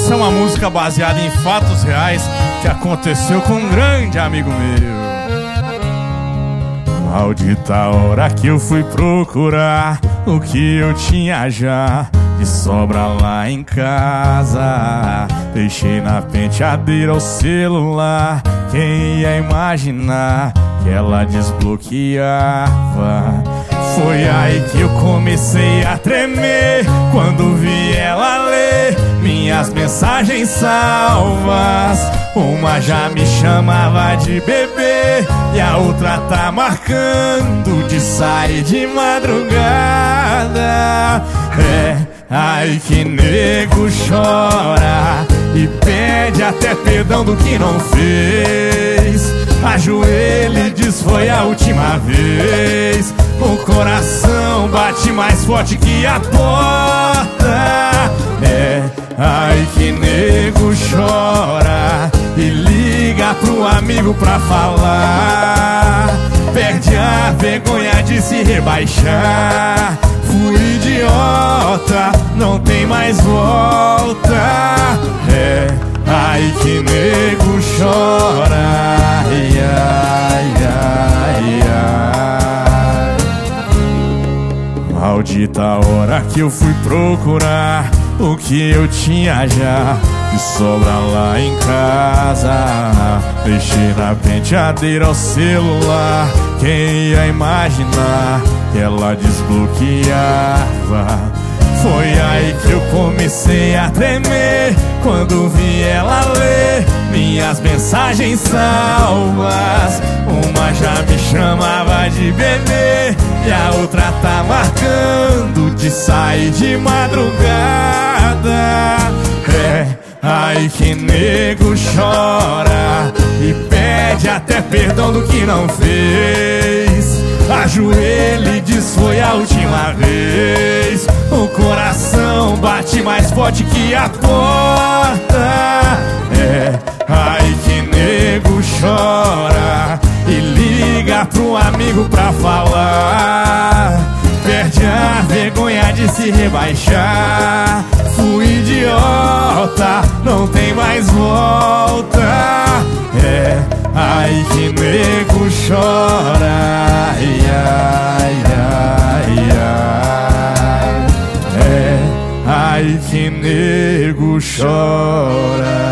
Essa é uma música baseada em fatos reais que aconteceu com um grande amigo meu. Maldita hora que eu fui procurar o que eu tinha já de sobra lá em casa. Deixei na penteadeira o celular. Quem ia imaginar que ela desbloqueava? Foi aí que eu comecei a tremer quando vi ela ler minhas mensagens salvas. Uma já me chamava de bebê e a outra tá marcando de sair de madrugada. É aí que nego chora e pede até perdão do que não fez. Ajoelha e diz foi a última vez. O coração bate mais forte que a porta. É aí que nego chora e liga pro amigo pra falar. Perde a vergonha de se rebaixar. Fui idiota, não tem mais volta. É aí que nego chora. Ai, ai, ai, ai. Maldita hora que eu fui procurar o que eu tinha já de sobra lá em casa. Deixei na penteadeira o celular. Quem ia imaginar que ela desbloqueava? Foi aí que eu comecei a tremer quando vi ela ler minhas mensagens salvas. Uma já me chamava de bebê e a outra tá marcando de sair de madrugada. É aí que nego chora e pede até perdão do que não fez. Ajoelha e diz foi a última vez. O coração bate mais forte que a porta. É aí que nego chora e liga pro amigo pra falar. Perde a vergonha de se rebaixar. Fui idiota, não tem mais volta. É aí que nego chora. Ai, ai, ai, ai. É aí que nego chora.